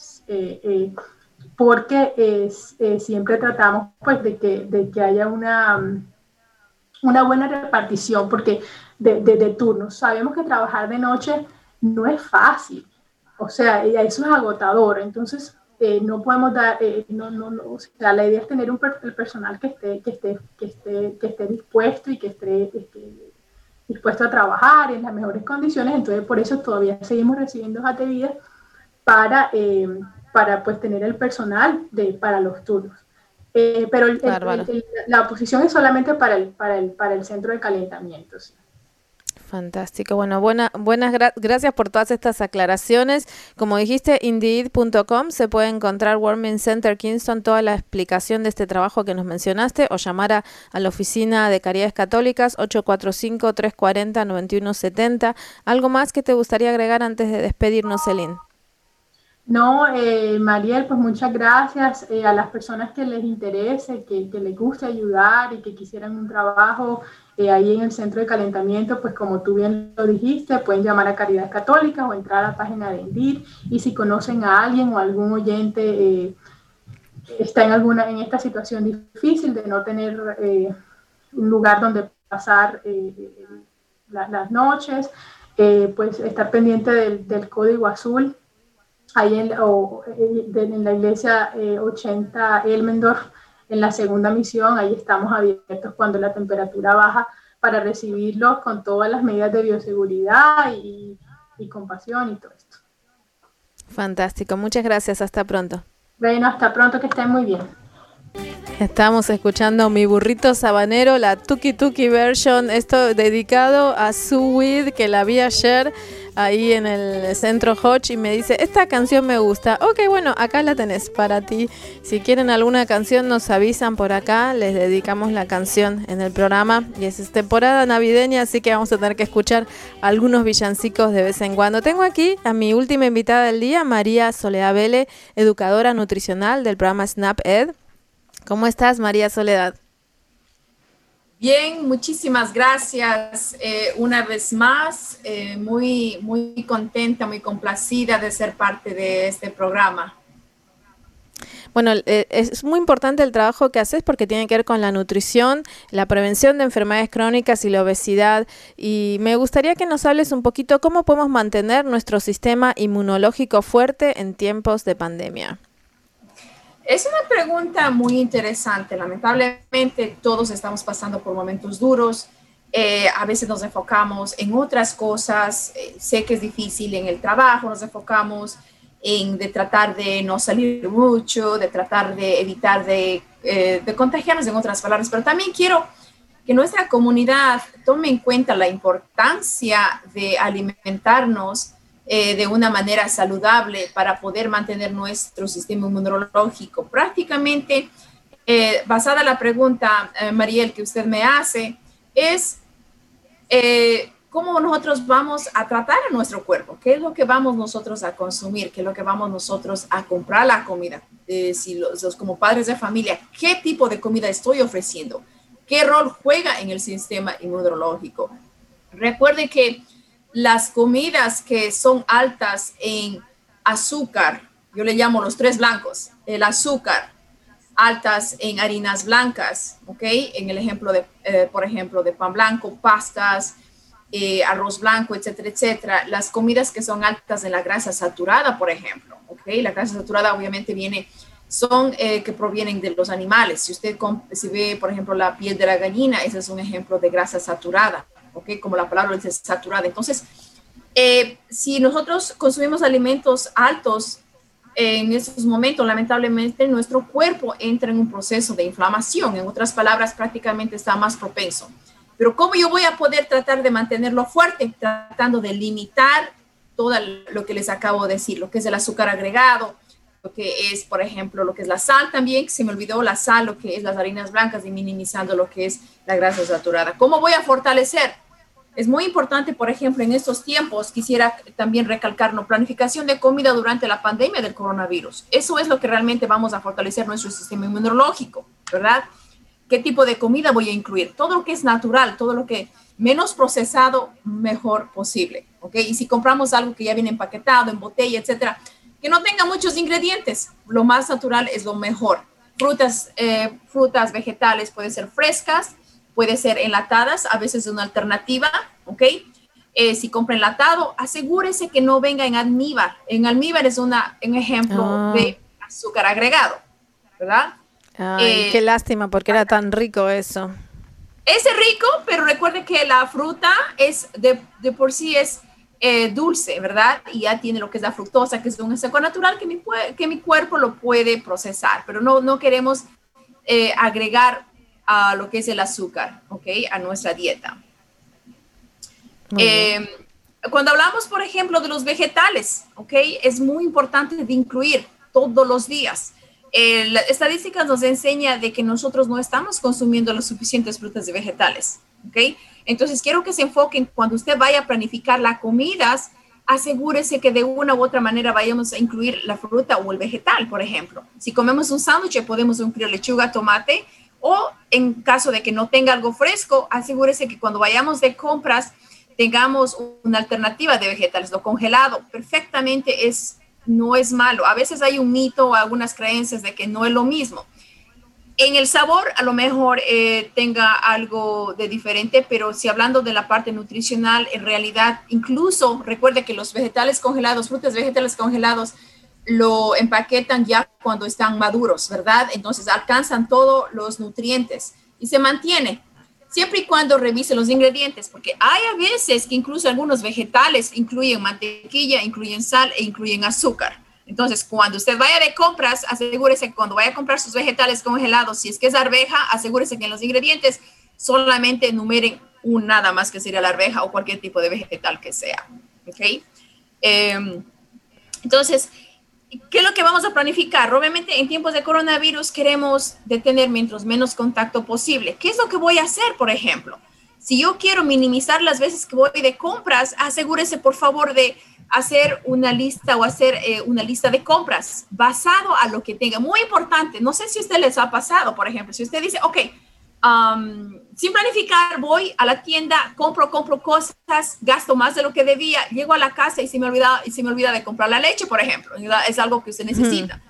porque siempre tratamos pues de que haya una buena repartición porque de turnos. Sabemos que trabajar de noche no es fácil, o sea, eso es agotador, entonces no podemos dar, o sea, la idea es tener el personal que esté dispuesto y que esté dispuesto a trabajar en las mejores condiciones. Entonces por eso todavía seguimos recibiendo hojas de vida para pues tener el personal para los turnos. Pero la posición es solamente para el centro de calentamiento. ¿Sí? Fantástico. Bueno, gracias por todas estas aclaraciones. Como dijiste, Indeed.com se puede encontrar Warming Center Kingston, toda la explicación de este trabajo que nos mencionaste, o llamar a la oficina de Caridades Católicas 845-340-9170. ¿Algo más que te gustaría agregar antes de despedirnos, Celine? No, Mariel, pues muchas gracias a las personas que les interese, que les guste ayudar y que quisieran un trabajo ahí en el centro de calentamiento, pues como tú bien lo dijiste, pueden llamar a Caridades Católicas o entrar a la página de Indeed, y si conocen a alguien o algún oyente está en esta situación difícil de no tener un lugar donde pasar las noches, pues estar pendiente del código azul ahí en la iglesia 80 Elmendorf, en la segunda misión. Ahí estamos abiertos cuando la temperatura baja para recibirlos con todas las medidas de bioseguridad y compasión y todo esto. Fantástico, muchas gracias, hasta pronto. Bueno, hasta pronto, que estén muy bien. Estamos escuchando Mi Burrito Sabanero, la Tuki Tuki version, esto dedicado a Sue Weed, que la vi ayer ahí en el centro Hodge y me dice, esta canción me gusta. Ok, bueno, acá la tenés para ti. Si quieren alguna canción nos avisan por acá, les dedicamos la canción en el programa, y es temporada navideña, así que vamos a tener que escuchar algunos villancicos de vez en cuando. Tengo aquí a mi última invitada del día, María Soledad Vélez, educadora nutricional del programa Snap Ed. ¿Cómo estás, María Soledad? Bien, muchísimas gracias. Una vez más, muy, muy contenta, muy complacida de ser parte de este programa. Bueno, es muy importante el trabajo que haces porque tiene que ver con la nutrición, la prevención de enfermedades crónicas y la obesidad. Y me gustaría que nos hables un poquito cómo podemos mantener nuestro sistema inmunológico fuerte en tiempos de pandemia. Es una pregunta muy interesante. Lamentablemente todos estamos pasando por momentos duros. A veces nos enfocamos en otras cosas. Sé que es difícil en el trabajo, nos enfocamos de tratar de no salir mucho, de tratar de evitar de contagiarnos, en otras palabras. Pero también quiero que nuestra comunidad tome en cuenta la importancia de alimentarnos de una manera saludable para poder mantener nuestro sistema inmunológico. Prácticamente, basada en la pregunta, Mariel, que usted me hace, es cómo nosotros vamos a tratar a nuestro cuerpo, qué es lo que vamos nosotros a consumir, qué es lo que vamos nosotros a comprar la comida. Si los como padres de familia, qué tipo de comida estoy ofreciendo, qué rol juega en el sistema inmunológico. Recuerde que las comidas que son altas en azúcar, yo le llamo los 3 blancos, el azúcar, altas en harinas blancas, ¿ok? En el ejemplo de, por ejemplo, de pan blanco, pastas, arroz blanco, etcétera, etcétera. Las comidas que son altas en la grasa saturada, por ejemplo, ¿ok? La grasa saturada obviamente son que provienen de los animales. Si usted si ve, por ejemplo, la piel de la gallina, ese es un ejemplo de grasa saturada, ¿ok? Como la palabra dice, saturada. Entonces, si nosotros consumimos alimentos altos en estos momentos, lamentablemente, nuestro cuerpo entra en un proceso de inflamación. En otras palabras, prácticamente está más propenso. Pero ¿cómo yo voy a poder tratar de mantenerlo fuerte? Tratando de limitar todo lo que les acabo de decir, lo que es el azúcar agregado, lo que es, por ejemplo, lo que es la sal también, se me olvidó la sal, lo que es las harinas blancas y minimizando lo que es la grasa saturada. ¿Cómo voy a fortalecer? Es muy importante, por ejemplo, en estos tiempos, quisiera también recalcar, ¿no? Planificación de comida durante la pandemia del coronavirus. Eso es lo que realmente vamos a fortalecer nuestro sistema inmunológico, ¿verdad? ¿Qué tipo de comida voy a incluir? Todo lo que es natural, todo lo que menos procesado, mejor posible, ¿ok? Y si compramos algo que ya viene empaquetado, en botella, etcétera, que no tenga muchos ingredientes, lo más natural es lo mejor. Frutas, vegetales, pueden ser frescas, puede ser enlatadas, a veces es una alternativa, ¿ok? Si compra enlatado, asegúrese que no venga en almíbar. En almíbar es un ejemplo de azúcar agregado, ¿verdad? Ay, qué lástima, porque era tan rico eso. Es rico, pero recuerde que la fruta es de por sí es dulce, ¿verdad? Y ya tiene lo que es la fructosa, que es un azúcar natural que mi cuerpo lo puede procesar, pero no queremos agregar a lo que es el azúcar, ¿ok? A nuestra dieta. Cuando hablamos, por ejemplo, de los vegetales, ¿ok? Es muy importante de incluir todos los días. La estadística nos enseña de que nosotros no estamos consumiendo las suficientes frutas y vegetales, ¿ok? Entonces, quiero que se enfoquen cuando usted vaya a planificar las comidas, asegúrese que de una u otra manera vayamos a incluir la fruta o el vegetal, por ejemplo. Si comemos un sándwich, podemos incluir lechuga, tomate, o en caso de que no tenga algo fresco, asegúrese que cuando vayamos de compras tengamos una alternativa de vegetales. Lo congelado perfectamente no es malo. A veces hay un mito o algunas creencias de que no es lo mismo. En el sabor a lo mejor tenga algo de diferente, pero si hablando de la parte nutricional, en realidad incluso recuerde que los vegetales congelados, frutas vegetales congelados, lo empaquetan ya cuando están maduros, ¿verdad? Entonces alcanzan todos los nutrientes y se mantiene. Siempre y cuando revise los ingredientes, porque hay a veces que incluso algunos vegetales incluyen mantequilla, incluyen sal e incluyen azúcar. Entonces, cuando usted vaya de compras, asegúrese que cuando vaya a comprar sus vegetales congelados, si es que es arveja, asegúrese que en los ingredientes solamente enumeren nada más, que sería la arveja o cualquier tipo de vegetal que sea. ¿Ok? Entonces, ¿qué es lo que vamos a planificar? Obviamente, en tiempos de coronavirus queremos detener mientras menos contacto posible. ¿Qué es lo que voy a hacer, por ejemplo? Si yo quiero minimizar las veces que voy de compras, asegúrese, por favor, de hacer una lista o hacer una lista de compras basado a lo que tenga. Muy importante, no sé si a usted les ha pasado, por ejemplo, si usted dice, ok, sin planificar, voy a la tienda, compro cosas, gasto más de lo que debía, llego a la casa y se me olvida de comprar la leche, por ejemplo. Es algo que usted necesita.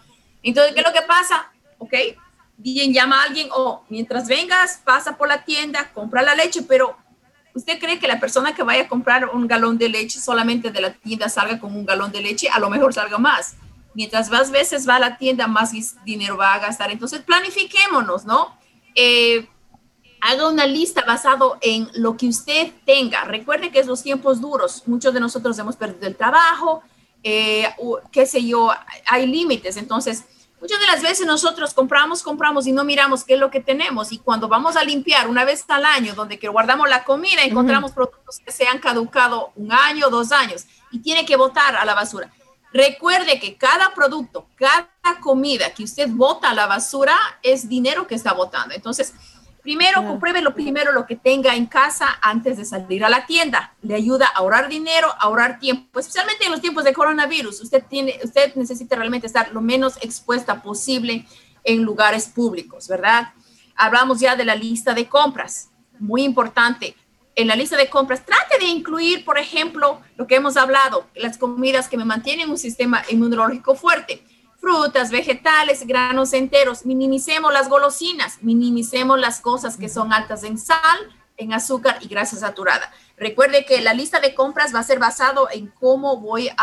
Entonces, ¿qué es lo que pasa? Ok, bien, llama a alguien o mientras vengas, pasa por la tienda, compra la leche, pero ¿usted cree que la persona que vaya a comprar un galón de leche solamente de la tienda salga con un galón de leche? A lo mejor salga más. Mientras más veces va a la tienda, más dinero va a gastar. Entonces, planifiquémonos, ¿no? Haga una lista basado en lo que usted tenga. Recuerde que es los tiempos duros. Muchos de nosotros hemos perdido el trabajo, qué sé yo, hay límites. Entonces, muchas de las veces nosotros compramos y no miramos qué es lo que tenemos. Y cuando vamos a limpiar una vez al año, donde que guardamos la comida, encontramos productos que se han caducado 1 año, 2 años y tiene que botar a la basura. Recuerde que cada producto, cada comida que usted bota a la basura es dinero que está botando. Entonces, primero, compruebe lo que tenga en casa antes de salir a la tienda. Le ayuda a ahorrar dinero, a ahorrar tiempo, especialmente en los tiempos de coronavirus. Usted necesita realmente estar lo menos expuesta posible en lugares públicos, ¿verdad? Hablamos ya de la lista de compras. Muy importante. En la lista de compras, trate de incluir, por ejemplo, lo que hemos hablado, las comidas que me mantienen un sistema inmunológico fuerte. Frutas, vegetales, granos enteros. Minimicemos las golosinas, minimicemos las cosas que son altas en sal, en azúcar y grasa saturada. Recuerde que la lista de compras va a ser basado en cómo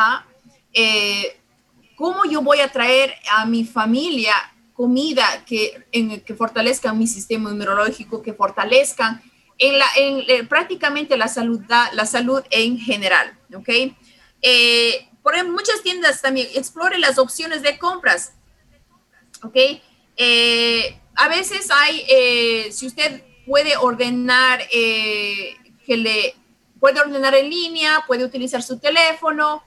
yo voy a traer a mi familia comida que fortalezca mi sistema inmunológico, que fortalezcan prácticamente la salud en general, ¿ok? Por ejemplo, muchas tiendas también, explore las opciones de compras, ¿ok? A veces si usted puede ordenar, puede ordenar en línea, puede utilizar su teléfono,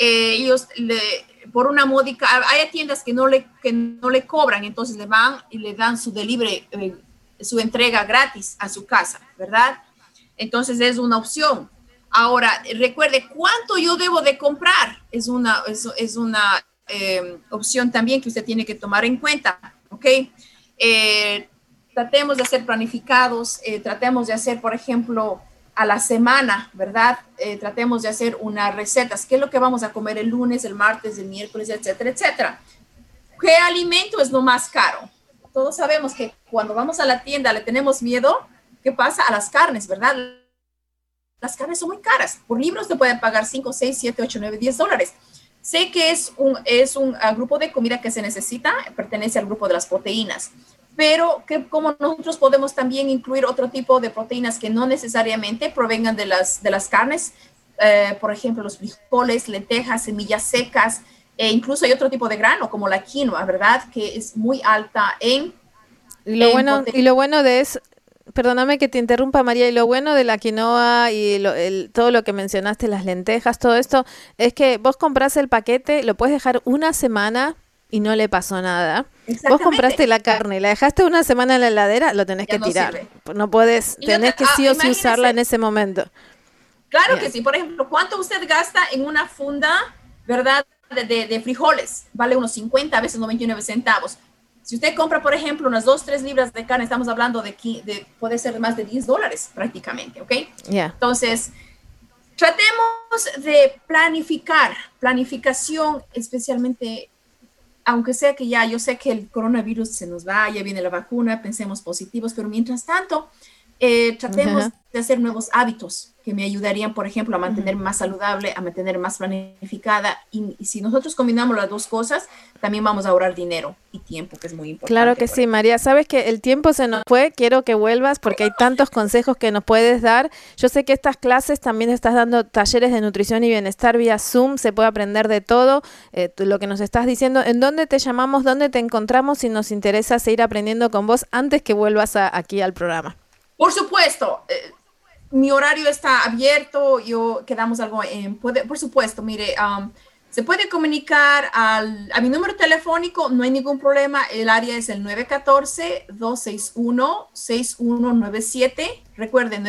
por una módica, hay tiendas que no le cobran, entonces le van y le dan su delivery, su entrega gratis a su casa, ¿verdad? Entonces es una opción. Ahora, recuerde cuánto yo debo de comprar. Es una opción también que usted tiene que tomar en cuenta, ¿ok? Tratemos de ser planificados, tratemos de hacer, por ejemplo, a la semana, ¿verdad? Tratemos de hacer unas recetas. ¿Qué es lo que vamos a comer el lunes, el martes, el miércoles, etcétera, etcétera? ¿Qué alimento es lo más caro? Todos sabemos que cuando vamos a la tienda le tenemos miedo. ¿Qué pasa? A las carnes, ¿verdad? Las carnes son muy caras. Por libros te pueden pagar 5, 6, 7, 8, 9, 10 dólares. Sé que es un grupo de comida que se necesita, pertenece al grupo de las proteínas, pero como nosotros podemos también incluir otro tipo de proteínas que no necesariamente provengan de las carnes, por ejemplo, los frijoles, lentejas, semillas secas, incluso hay otro tipo de grano como la quinoa, ¿verdad? Que es muy alta en... Y lo bueno de eso, perdóname que te interrumpa, María, y lo bueno de la quinoa y todo lo que mencionaste, las lentejas, todo esto, es que vos comprás el paquete, lo puedes dejar 1 semana y no le pasó nada. Vos compraste la carne, la dejaste 1 semana en la heladera, lo tenés que tirar. No puedes, tenés que sí o sí usarla en ese momento. Claro que sí. Por ejemplo, ¿cuánto usted gasta en una funda, verdad, de frijoles? Vale unos 50, a veces 99 centavos. Si usted compra, por ejemplo, unas 2, 3 libras de carne, estamos hablando puede ser más de $10 prácticamente, ¿ok? Entonces, tratemos de planificación, especialmente, aunque sea que yo sé que el coronavirus se nos va, ya viene la vacuna, pensemos positivos, pero mientras tanto, tratemos de hacer nuevos hábitos que me ayudarían, por ejemplo, a mantener más saludable, a mantener más planificada. Y si nosotros combinamos las dos cosas, también vamos a ahorrar dinero y tiempo, que es muy importante. Claro que sí, María. Sabes que el tiempo se nos fue, quiero que vuelvas porque hay tantos consejos que nos puedes dar. Yo sé que estas clases también estás dando talleres de nutrición y bienestar vía Zoom, se puede aprender de todo, lo que nos estás diciendo. ¿En dónde te llamamos, dónde te encontramos si nos interesa seguir aprendiendo con vos antes que vuelvas aquí al programa? Por supuesto, mi horario está abierto, quedamos algo por supuesto, mire, se puede comunicar a mi número telefónico, no hay ningún problema, el área es el 914-261-6197, recuerden,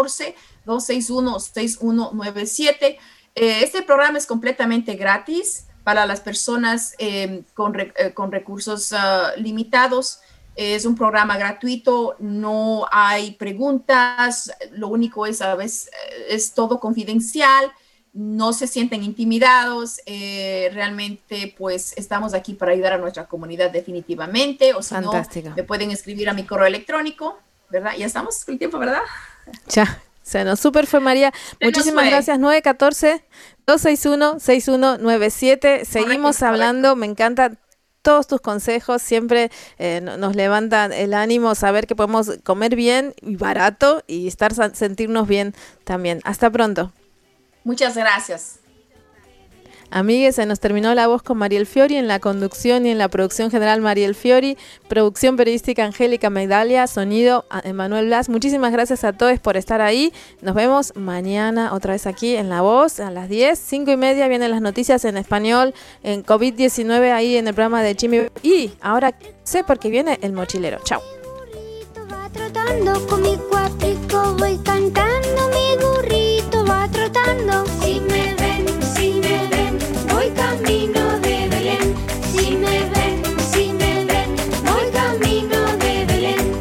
914-261-6197. Este programa es completamente gratis para las personas con recursos limitados. Es un programa gratuito, no hay preguntas, lo único es todo confidencial. no se sienten intimidados, realmente pues estamos aquí para ayudar a nuestra comunidad definitivamente, o si no, me pueden escribir a mi correo electrónico, ¿verdad? Ya estamos con el tiempo, ¿verdad? Ya, se nos super fue, María. Muchísimas gracias. 914-261-6197. Seguimos hablando, me encanta todos tus consejos, siempre nos levantan el ánimo, saber que podemos comer bien y barato y sentirnos bien también. Hasta pronto. Muchas gracias. Amigues, se nos terminó La Voz con Mariel Fiori, en la conducción y en la producción general Mariel Fiori, producción periodística Angélica Megdalia, sonido Emanuel Blas. Muchísimas gracias a todos por estar ahí. Nos vemos mañana otra vez aquí en La Voz a las 10, 5:30 vienen las noticias en español, en COVID-19 ahí en el programa de Chimi. Y ahora sé por qué viene El Mochilero. Chao. Va trotando con mi cuatrico, voy cantando, mi burrito va trotando. Si me ven, voy camino de Belén. Si me ven, voy camino de Belén.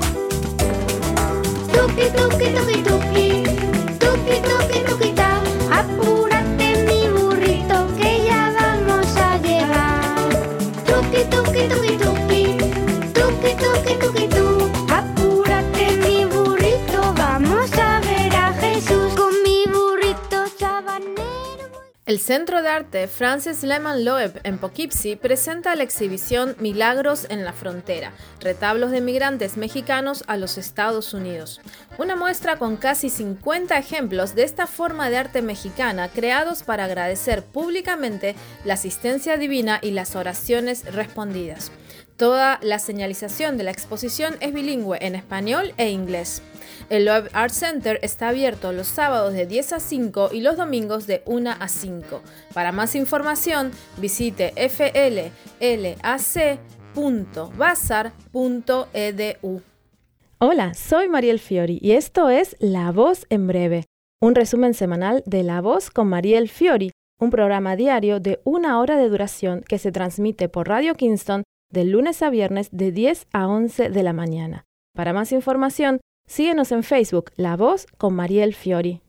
Tuki, tuki, tuki, tuki, tuki, tuki, tuki, ta. Apúrate mi burrito que ya vamos a llegar. Tuki, tuki, tuki, tuki, tuki, tuki, tuki, tu. Apúrate mi burrito, vamos a ver a Jesús con mi burrito sabanero. El Centro de Arte Francis Lehmann Loeb en Poughkeepsie presenta la exhibición Milagros en la Frontera, retablos de migrantes mexicanos a los Estados Unidos. Una muestra con casi 50 ejemplos de esta forma de arte mexicana creados para agradecer públicamente la asistencia divina y las oraciones respondidas. Toda la señalización de la exposición es bilingüe en español e inglés. El Loeb Art Center está abierto los sábados de 10 a 5 y los domingos de 1 a 5. Para más información, visite flac.bazar.edu. Hola, soy Mariel Fiori y esto es La Voz en Breve, un resumen semanal de La Voz con Mariel Fiori, un programa diario de 1 hora de duración que se transmite por Radio Kingston de lunes a viernes de 10 a 11 de la mañana. Para más información, síguenos en Facebook, La Voz con Mariel Fiori.